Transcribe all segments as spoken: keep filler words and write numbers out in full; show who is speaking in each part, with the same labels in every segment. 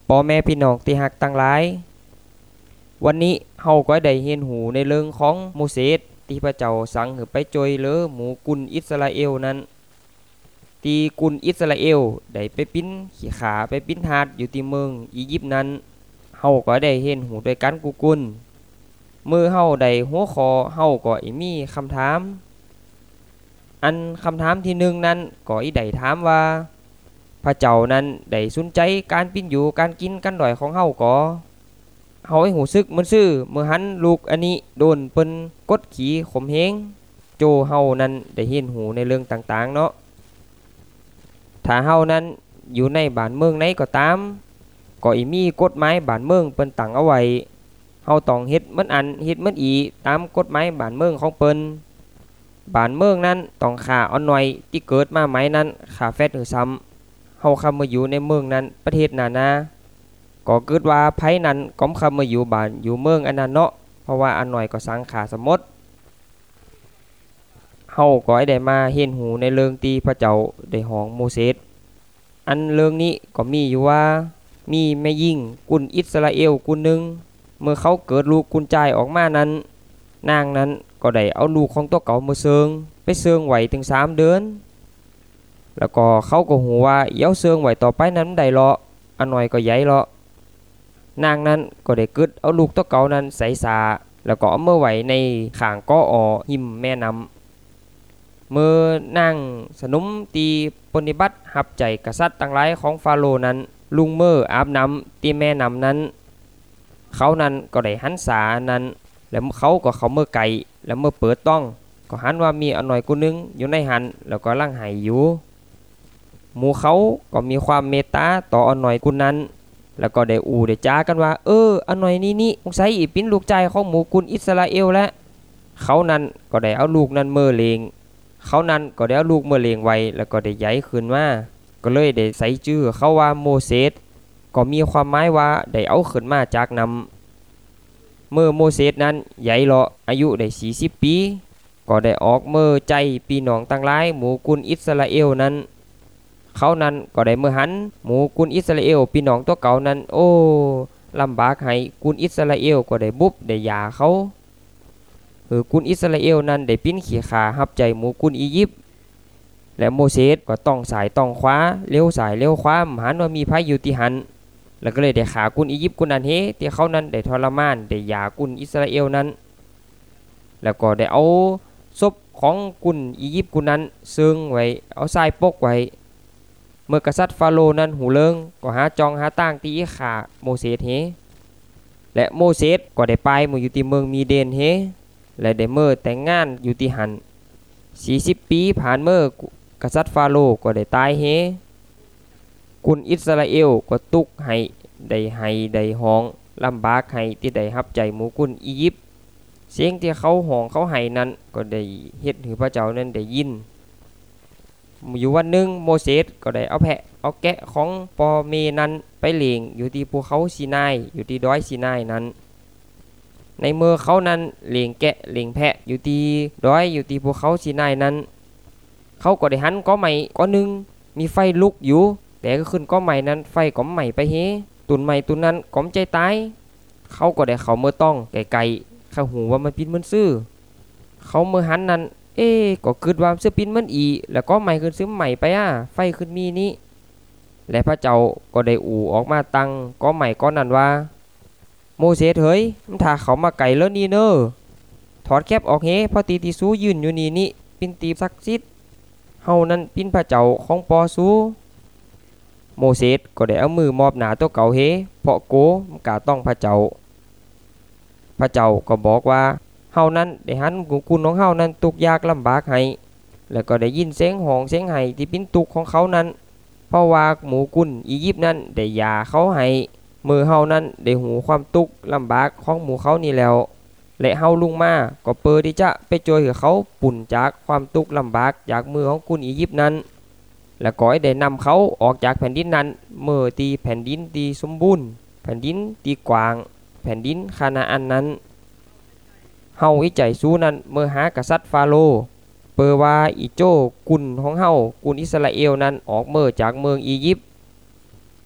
Speaker 1: พ่อแม่พี่น้องที่ฮักทั้งหลายวันนี้เฮาก็ได้เรียนรู้ในเรื่องของโมเสสที่พระเจ้าสั่งให้ไปช่วยเหลือหมู่กุลอิสราเอลนั้นที่กุลอิสราเอลได้ไปปิ้นขี้ขาไปปิ้นทาสอยู่ที่เมืองอียิปต์นั้นเฮาก็ได้เรียนรู้ด้วยกันกุกุลเมื่อเฮาได้หัวข้อเฮาก็มีคำถามอันคำถามที่หนึ่งนั้นก็อีได้ถามว่าพระเจ้านั้นได้สนใจการปิ้นอยู่การกินกันดอยของเฮาก็เฮาให้หูซึกมันซื่อเมื่อหันลูกอันนี้โดนเปิ้นกดขี่ข่มเหงโจเฮานั้นได้เห็นหูในเรื่องต่างๆเนาะถ้าเฮานั้นอยู่ในบ้านเมืองไหนก็ตามก็อีมีกฎหมายบ้านเมืองเปิ้นตั้งเอาไว้เฮาต้องเฮ็ดมันอันเฮ็ดมันอีตามกฎหมายบ้านเมืองของเปิ้นบ้านเมืองนั้นต้องฆ่าอ่อนน้อยที่เกิดมาใหม่นั้นฆ่าแฟตหรือซ้ำเฮาเข้ามาอยู่ในเมืองนั้นประเทศนานาก็เกิดว่าไผนั้นก็เข้ามาอยู่บ้านอยู่เมืองอันนั้นเนาะเพราะว่าอันน้อยก็สังขาสมมติเฮาก็ได้มาเห็นหูในเรื่องที่พระเจ้าได้ห้องโมเสสอันเรื่องนี้ก็มีอยู่ว่ามีแม่หญิงกุลอิสราเอลกุลนึงเมื่อเขาเกิดลูกกุลชายออกมานั้นนางนั้นก็ได้เอาลูกของตัวเก่ามาเซิงไปเซิงไว้ถึงสามเดือนแล้วก็เขาก็หูว่าเย้าเซิงไว้ต่อไปนั้นได้เลาะอันน้อยก็ใหญ่เลาะนางนั้นก็ได้กึดเอาลูกตัวเก่านั้นใส่สาแล้วก็เอาเมื่อไว้ในข้างก้ออหิมแม่น้ำเมื่อนางสนุมตีปฏิบัติหับใจกษัตริย์ต่างหลายของฟาโรห์นั้นลุงเมื่ออาบน้ำตีแม่น้ำนั้นเขานั้นก็ได้หันษานั้นแล้วเขาก็เขาเมื่อไก่แล้วเมื่อเปิดต้องก็หันว่ามีอันน้อยกูนึงอยู่ในหันแล้วก็ร่างหายอยู่หมู่เขาก็มีความเมตตาต่ออันน้อยกูนั้นแล้วก็ได้อู่ได้จ้ากันว่าเอออันน้อยนี่นี่สงสัยอีปิ้นลูกใจของหมู่กุลอิสราเอลแล้วเขานั้นก็ได้เอาลูกนั้นเมื่อเลงเขานั้นก็ได้เอาลูกเมื่อเลงไว้แล้วก็ได้ใหญ่ขึ้นมาก็เลยได้ใส่ชื่อเขาว่าโมเสสก็มีความหมายว่าได้เอาขึ้นมาจากน้ำเมื่อโมเสสนั้นใหญ่เลาะอายุได้สี่สิบปีก็ได้ออกเมื่อใจพี่น้องต่างหลายหมู่กุลอิสราเอลนั้นเขานั้นก็ได้เมื่อหันหมู่กุลอิสราเอลพี่น้องตัวเก่านั้นโอ้ลำบากให้กุลอิสราเอลก็ได้บุบได้หย่าเขาเออกุลอิสราเอลนั้นได้ปิ้นขี้ขาหับใจหมู่กุลอียิปต์และโมเสสก็ต้องสายต้องขวาเลี้ยวสายเลี้ยวขวาหันว่ามีพายุที่หันแล้วก็เลยได้ขากุลอียิปต์กุลนั้นเฮที่เขานั้นได้ทรมานได้หย่ากุลอิสราเอลนั้นแล้วก็ได้เอาศพของกุลอียิปต์กุลนั้นซึ่งไว้เอาทรายปกไว้เมื่อกษัตริย์ฟาโรห์นั้นหูเลิงก็หาจองหาตั้งตีขาโมเสสเฮและโมเสสก็ได้ไปมาอยู่ที่เมืองมีเดนเฮและได้เมื่อแต่งงานอยู่ที่หันสี่สิบปีผ่านเมื่อกษัตริย์ฟาโรห์ก็ได้ตายเฮกุลอิสราเอลก็ตุกให้ได้ให้ได้ห้องลำบากให้ที่ได้รับใจหมู่กุลอียิปต์เสียงที่เขาห้องเขาให้นั้นก็ได้เฮ็ดให้พระเจ้านั้นได้ยินอยู่วันหนึ่งโมเสสก็ได้เอาแพะเอาแกะของปอเมนั้นไปเลี้ยงอยู่ที่ภูเขาซีนายอยู่ที่ดอยซีนายนั้นในเมื่อเขานั้นเลี้ยงแกะเลี้ยงแพะอยู่ที่ดอยอยู่ที่ภูเขาซีนายนั้นเขาก็ได้หันก้อใหม่ก้อนึงมีไฟลุกอยู่แต่ก็ขึ้นก้อใหม่นั้นไฟก้อใหม่ไปเฮตุนใหม่ตุนนั้นก้อมใจตายเขาก็ได้เขาเมื่อต้องไก่ๆเขาหูว่ามันปิ้นมันซื่อเขาเมื่อหันนั้นเอ๊ก็คิดว่าซื้อปิ้นมันอีแล้วก็ใหม่ขึ้นซื้อใหม่ไปอ่ะไฟขึ้นมีนี้และพระเจ้าก็ได้อู่ออกมาตั้งก็ใหม่ก้อนนั้นว่าโมเสสเฮ้ยมันถ้าเขามาไก่แล้วนี่เนอถอดแคบออกเฮพอตีตีสู้ยืนอยู่นี่นี่ปิ้นตีศักดิ์สิทธิ์เฮานั้นปิ้นพระเจ้าของปอสู้โมเสสก็ได้เอามือมอบหนาตัวเก่าเฮเพราะโกมันกาต้องพระเจ้าพระเจ้าก็บอกว่าเฮานั้นได้หันกุลคุณของเฮานั้นทุกยากลำบากให้แล้วก็ได้ยินเสียงห้องเสียงไห้ที่ปิ้นตุกของเขานั้นเพราะว่าหมู่กุลอียิปต์นั้นได้หย่าเขาให้มือเฮานั้นได้หูความทุกข์ลำบากของหมู่เขานี่แล้วและเฮาลุงมาก็เปิดที่จะไปช่วยเขาปุ่นจากความทุกข์ลำบากจากมือของกุลอียิปต์นั้นและก็ได้นำเขาออกจากแผ่นดินนั้นเมื่อตีแผ่นดินตีสมบูรณ์แผ่นดินตีกว้างแผ่นดินคานาอันนั้นเฮาอีใจสู้นั้นเมื่อหากษัตริย์ฟาโรห์เปอว่าอีโจ้กุลของเฮากุลอิสราเอลนั้นออกเมื่อจากเมืองอียิปต์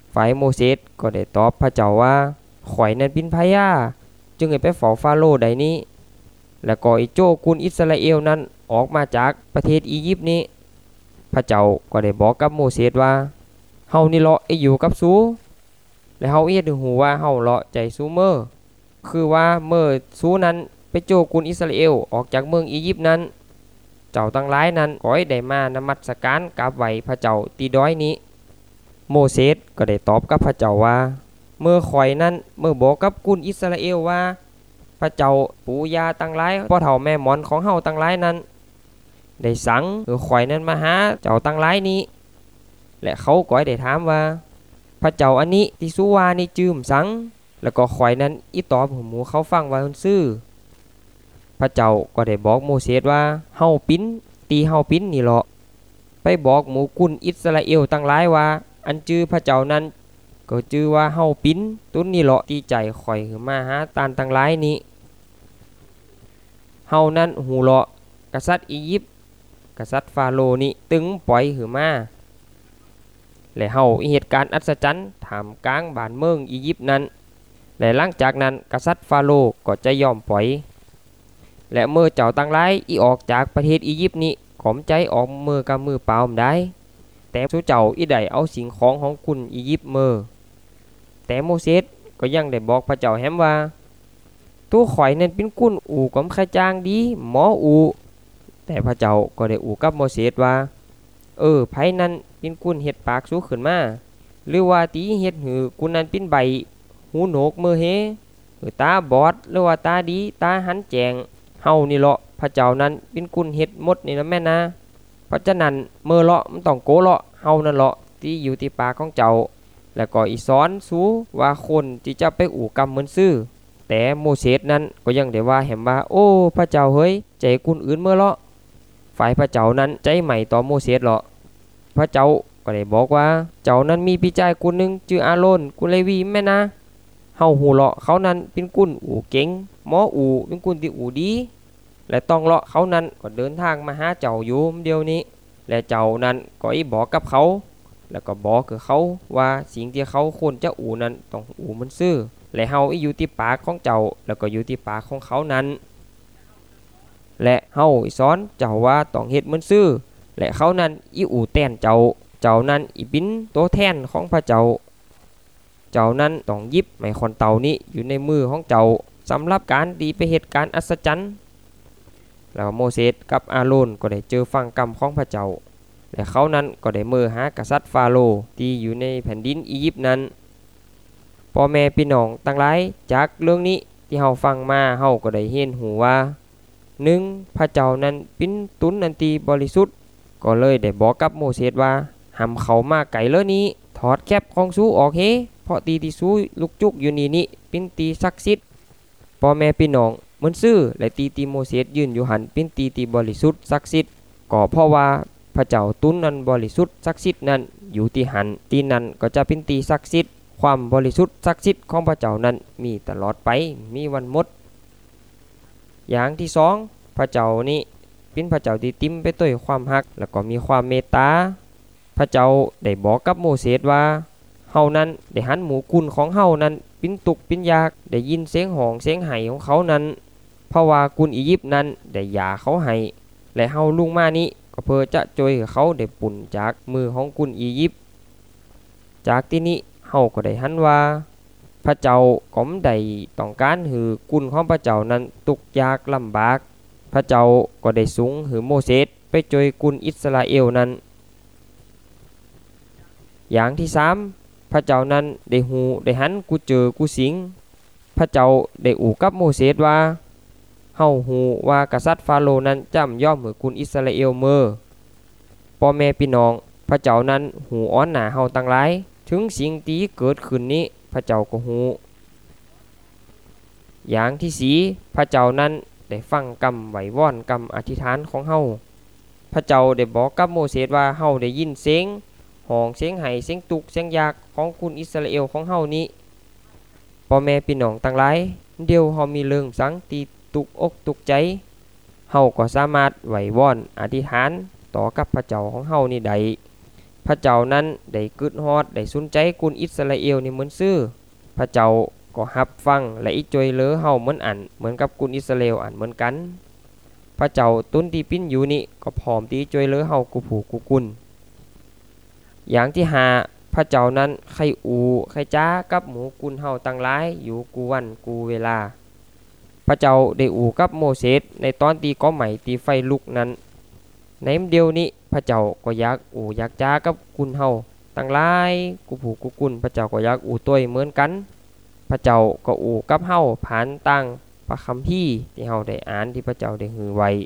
Speaker 1: ฝ่ายโมเสสก็ได้ตอบพระเจ้าว่าข่อยนั้นเป็นพญาจึงให้ไปเฝ้าฟาโรห์ได้นี้แล้วก็อิโจกุนอิสราเอลนั้นออกมาจากประเทศอียิปต์นี้พระเจ้าก็ได้บอกกับโมเสสว่าเฮานี่เลาะอยู่กับซูและเฮาเฮ็ดให้ฮู้ว่าเฮาเลาะใจซูเมอคือว่าเมื่อซูนั้นไปโจกุนอิสราเอลออกจากเมืองอียิปต์นั้นเจ้าทั้งหลายนั้นขอให้ได้มานมัสการกราบไหว้พระเจ้าที่ดอยนี้โมเสสก็ได้ตอบกับพระเจ้าว่าเมื่อข่อยนั้นเมื่อบอกกับกุนอิสราเอลว่าพระเจ้าปู่ย่าทั้งหลายพ่อเฒ่าแม่หมอนของเฮาทั้งหลายนั้นได้สั่งให้ข่อยนั้นมาหาเจ้าทั้งหลายนี้และเขาก็ได้ถามว่าพระเจ้าอันนี้ที่สุวานี่จืมสังแล้วก็ข่อยนั้นอีตอบให้หมู่เขาฟังว่าซื่อพระเจ้าก็ได้บอกโมเสสว่าเฮาปิ้นตีเฮาปิ้นนี่เหรอไปบอกหมู่กุนอิสราเอลทั้งหลายว่าอันจื้อพระเจ้านั้นก็จื้อว่าเฮาปิ้นตุ้นนี่เหรอตีใจข่อยคือมาหาตานทั้งหลายนี้เฮานั้นหูเลาะกษัตริย์อียิปต์กษัตริย์ฟาโรห์นี่ตึงปล่อยหือมาและเฮาเหตุการณ์อัศจรรย์ถามกลางบ้านเมืองอียิปต์นั้นและหลังจากนั้นกษัตริย์ฟาโรห์ก็จะยอมปล่อยและเมื่อเจ้าตั้งหลายอีออกจากประเทศอียิปต์นี้ขอมใจออกมือกับมือเปล่าได้แต่สู้เจ้าอีได้เอาสิ่งของของคุณอียิปต์มือแต่โมเสสก็ยังได้บอกพระเจ้าแฮมว่าตัวข่อยนั้นเป็นกุนอู่กอมขจางดีหมออูแต่พระเจ้าก็ได้อู่กับโมเสสว่าเออไผนั้นเป็นกุนเฮ็ดปากสู้ขึ้นมาหรือว่าตีเฮ็ดหือกุนนั้นเป็นใบหูโหนกมือเฮหรือตาบอดหรือว่าตาดีตาหันแจงเฮานี่เลาะพระเจ้านั้นเป็นกุนเฮ็ดหมดนี่นะแม่นะเพราะฉะนั้นเมื่อเลาะมันต้องโกเลาะเฮานั่นเลาะที่อยู่ที่ปากของเจ้าแล้วก็อีสอนสู้ว่าคนที่จะไปอู่กรรมเหมือนซื่อแต่โมเสสนั้นก็ยังได้ว่าแหมว่าโอ้พระเจ้าเฮ้ยใจกุนอื่นเมื่อเลาะฝ่ายพระเจ้านั้นใจใหม่ต่อโมเสสเลาะพระเจ้าก็ได้บอกว่าเจ้านั้นมีพี่ชายกุนนึงชื่ออาโรนกุเลวีแม่นะเฮาหูเลาะเขานั้นเป็นกุนอู่เก่งหมออู่เป็นกุนที่อู่ดีและต้องเลาะเขานั้นก็เดินทางมาหาเจ้าอยู่เดียวนี้และเจ้านั้นก็อีบอกกับเขาแล้วก็บอกกับเขาว่าสิ่งที่เขาควรจะอู่นั้นต้องอู่มันซื่อและเฮาอีอยู่ที่ปากของเจ้าแล้วก็อยู่ที่ปากของเขานั้นและเฮาอีสอนเจ้าว่าต้องเฮ็ดมันซื่อและเขานั้นอีอู่แทนเจ้าเจ้านั้นอีเป็นตัวแทนของพระเจ้าเจ้านั้นต้องยิบไม้ขอนเต่านี้อยู่ในมือของเจ้าสำหรับการดีไปเหตุการณ์อัศจรรย์แล้วโมเสสกับอาโรนก็ได้เจอฟังกรรมของพระเจ้าและเขานั้นก็ได้มือหากษัตริย์ฟาโรห์ที่อยู่ในแผ่นดินอียิปต์นั้นพ่อแม่พี่น้องทั้งหลายจากเรื่องนี้ที่เฮาฟังมาเฮาก็ได้เห็นหูว่าหนึ่งพระเจ้านั้นเป็นตุนอันตีบริสุทธิ์ก็เลยได้บอกกับโมเสสว่าห้ามเขามาไกลเลยนี้ถอดแคปของสู้ออกเฮเพราะตีที่สู้ลุกจุกอยู่นี่นี่เป็นตีศักดิ์สิทธิ์พ่อแม่พี่น้องมันซื่อและตีตีโมเสสยืนอยู่หันเป็นตีตีบริสุทธิ์ศักดิ์สิทธิ์ก็เพราะว่าพระเจ้าตุนนั้นบริสุทธิ์ศักดิ์สิทธิ์นั้นอยู่ที่หันตีนั้นก็จะเป็นตีศักดิ์สิทธิ์ความบริสุทธิ์ศักดิ์สิทธิ์ของพระเจ้านั้นมีตลอดไปมีวันหมดอย่างที่สองพระเจ้านี้เป็นพระเจ้าที่ติ้มไปด้วยความรักแล้วก็มีความเมตตาพระเจ้าได้บอกกับโมเสสว่าเฮานั้นได้หันหมู่กุนของเฮานั้นปิ้นตุกปิ้นยากได้ยินเสียงหองเสียงไห้ของเขานั้นเพราะว่ากุนอียิปต์นั้นได้หย่าเขาให้และเฮาลุงมานี้ก็เพื่อจะช่วยเขาได้ปุ่นจากมือของกุนอียิปต์จากที่นี้เฮาก็ได้หันว่าพระเจ้าก็ไม่ได้ต้องการหือกุนของพระเจ้านั้นตุกยากลำบากพระเจ้าก็ได้สูงหือโมเสสไปช่วยกุนอิสราเอลนั้นอย่างที่สามพระเจ้านั้นได้หูได้หันกูเจอกูสิงพระเจ้าได้อู่กับโมเสสว่าเฮาหูว่ากษัตริย์ฟาโรห์นั้นจำย่อมหือกุนอิสราเอลเมื่อพ่อแม่พี่น้องพระเจ้านั้นหูอ้อนหนาเฮาตั้งหลายถึงสิ่งที่เกิดขึ้นนี้พระเจ้าก็หูอย่างที่สี่พระเจ้านั้นได้ฟังกำไหวว่อนกำอธิษฐานของเฮาพระเจ้าได้บอกกับโมเสสว่าเฮาได้ยินเสียงห้องเสียงไห้เสียงตุกเสียงยากของคุณอิสราเอลของเฮานี้พ่อแม่พี่น้องทั้งหลายเดียวเฮามีเรื่องสังตีตุกอกตุกใจเฮาก็สามารถไหวว่อนอธิษฐานต่อกับพระเจ้าของเฮานี่ได้พพระเจ้านั้นได้กึดฮอดได้สนใจกุนอิสราเอลนี่เหมือนซื่อพระเจ้าก็รับฟังและอีจ่วยเหลือเฮาเหมือนอันเหมือนกับกุนอิสราเอลอันเหมือนกันพระเจ้าตุนที่ปิ้นอยู่นี่ก็พร้อมที่จ่วยเหลือเฮากูผู้กูกุนอย่างที่ห้าพระเจ้านั้นใครอูใครจ้ากับหมูกุนเฮาตั้งหลายอยู่กูวันกูเวลาพระเจ้าได้อูกับโมเสสในตอนตีก้อใหม่ตีไฟลุกนั้นในเดียวนี้พระเจ้าก็อยากอูอยากจ้ากับกุนเฮาตั้งหลายกูผู้กูกุนพระเจ้าก็อยากอูต้วยเหมือนกันพระเจ้าก็อูกับเฮาผ่านตั้งพระคัมภีร์ที่เฮาได้อ่านที่พระเจ้าได้หือไว้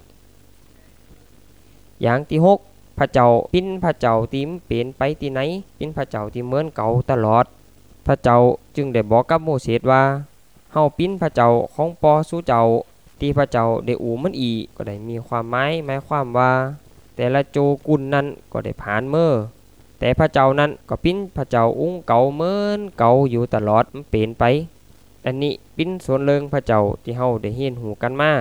Speaker 1: อย่างที่หกพระเจ้าปิ้นพระเจ้าติมเปลี่ยนไปที่ไหนปิ้นพระเจ้าที่เหมือนเก่าตลอดพระเจ้าจึงได้บอกกับโมเสสว่าเฮาปิ้นพระเจ้าของปอสู่เจ้าที่พระเจ้าได้อูมันอีก็ได้มีความหมายหมายความว่าแต่ละโจกุนนั้นก็ได้ผ่านเมื่อแต่พระเจ้านั้นก็ปิ้นพระเจ้าอุ้งเก่าเหมือนเก่าอยู่ตลอดมันเปลี่ยนไปอันนี้ปิ้นส่วนเริงพระเจ้าที่เฮาได้เรียนหูกันมา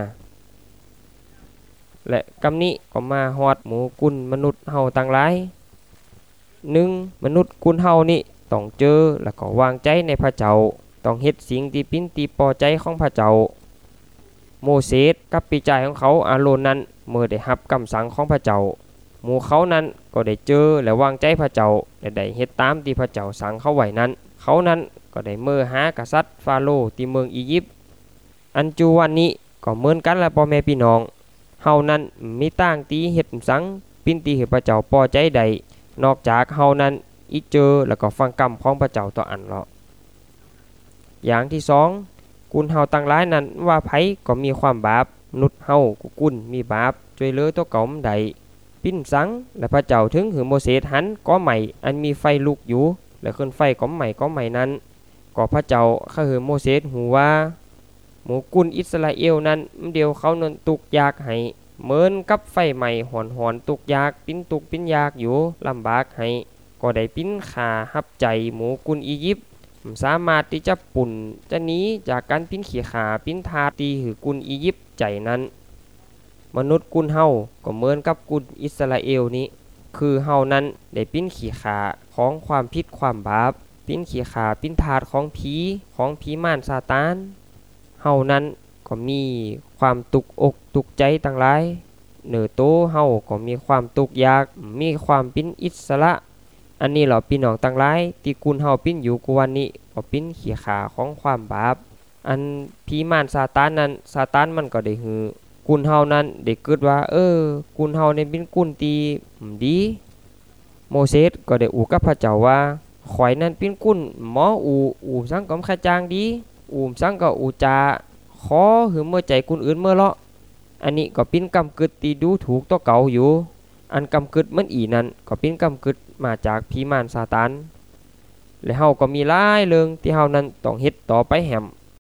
Speaker 1: และกำนี้ก็มาฮอดหมู่กุนมนุษย์เฮาต่างหลายหนึ่งมนุษย์กุนเฮานี่ต้องเจอแล้วก็วางใจในพระเจ้าต้องเฮ็ดสิ่งที่ปิ้นที่พอใจของพระเจ้าโมเสสกับปีใจของเขาอาโรนนั้นเมื่อได้รับคำสั่งของพระเจ้าหมู่เขานั้นก็ได้เจอและวางใจพระเจ้าและได้เฮ็ดตามที่พระเจ้าสั่งเขาไว้นั้นเขานั้นก็ได้เมื่อหากษัตริย์ฟาโรห์ที่เมืองอียิปต์อันจูวันนี้ก็เหมือนกันและพ่อแม่พี่น้องเฮานั้นมีต่างตีเฮ็ดสังปิ้นตีให้พระเจ้าพอใจใดนอกจากเฮานั้นอีเจอแล้วก็ฟังกรรมของพระเจ้าต่ออันเลาะอย่างที่สองกุนเฮาตั้งหลายนั้นว่าไผก็มีความบาปมนุษย์เฮากุกุนมีบาปช่วยเหลือตัวเก่าใดปิ้นสังและพระเจ้าถึงหือโมเสสหันก้อใหม่อันมีไฟลุกอยู่และขึ้นไฟก้อใหม่ก้อใหม่นั้นก็พระเจ้าข้าหือโมเสสหูว่าหมู่กุนอิสราเอลนั้นเดียวเขานั้นตุกยากให้เหมือนกับไฟใหม่หอนหอนตุกยากปิ้นตุกปิ้นยากอยู่ลำบากให้ก็ได้ปิ้นขาหับใจหมู่กุนอียิปต์สามารถที่จะปุ่นจะหนีจากการปิ้นขี่ขาปิ้นทาตีหือกุนอียิปต์ใจนั้นมนุษย์กุนเฮาก็เหมือนกับกุนอิสราเอลนี้คือเฮานั้นได้ปิ้นขี่ขาของความผิดความบาปปิ้นขี่ขาปิ้นทาดของผีของผีม่านซาตานเฮานั้นก็มีความตุกอกตุกใจต่างหลายเหนือโตเฮาก็มีความตุกยากมีความปิ้นอิสระอันนี้เหล่าพี่น้องต่างหลายที่กุนเฮาปิ้นอยู่กวันนี้ก็ปิ้นขี่ขาของความบาปอันผีม่านซาตานนั้นซาตานมันก็ได้หือกุนเฮานั้นได้คิดว่าเออกุนเฮานี่เป็นกุนที่ดีโมเสสก็ได้อูกับพระเจ้าว่าข่อยนั้นเป็นกุนหมออูอูสังก็ขจางดีอูสังก็อูจาขอหือเมื่อใจกุนอื่นเมื่อเลาะอันนี้ก็เป็นกำกึดตีดูถูกต่อเก่าอยู่อันกำกึดมันอีนั้นก็เป็นกำกึดมาจากผีม่านซาตานและเฮาก็มีหลายเรื่องที่เฮานั้นต้องเฮ็ดต่อไปแหม